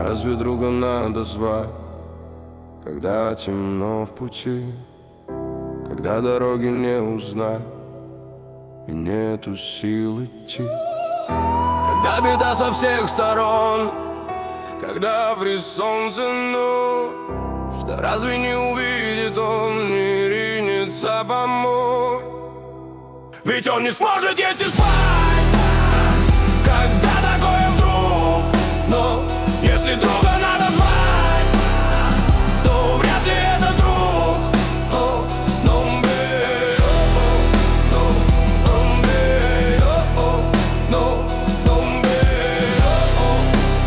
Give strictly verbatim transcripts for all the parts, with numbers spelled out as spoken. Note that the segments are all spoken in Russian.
Разве друга надо звать, когда темно в пути, когда дороги не узнать и нету сил идти? Когда беда со всех сторон, когда при солнце ночь, да разве не увидит он, не ринется помочь? Ведь он не сможет есть и спать, когда такое вдруг. Но если друга надо звать, то вряд ли это друг. О, номбе, о, но, номбе, о, но, номбе, о,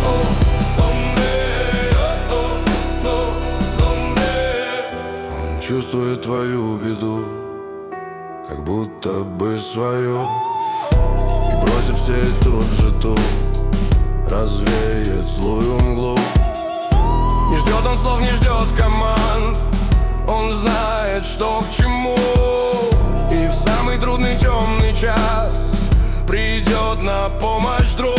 номбе, о, но, номбе. Он чувствует твою беду, как будто бы свою, и бросив все тут же тут, развеет злую мглу. Не ждет он слов, не ждет команд, он знает, что к чему. И в самый трудный темный час придет на помощь друг.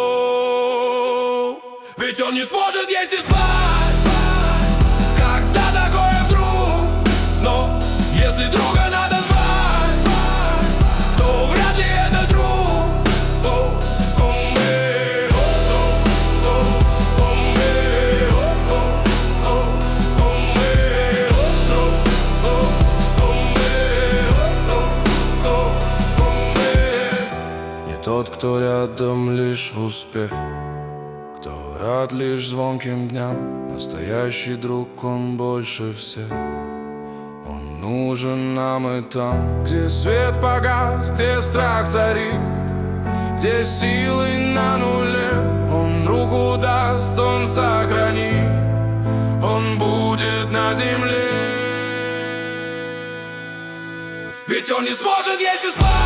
Ведь он не сможет есть и спать, когда такое вдруг. Но если друга надо звать, то вряд ли это друг. О, омбе, о, о, о, омбе, о, о, о, омбе, о, о, омбе, о, о, омбе. Не тот, кто рядом лишь в успех, кто рад лишь звонким дням. Настоящий друг, он больше всех. Он нужен нам и там, где свет погас, где страх царит, где силы на нуле. Он руку даст, он сохранит, он будет на земле. Ведь он не сможет есть и спать,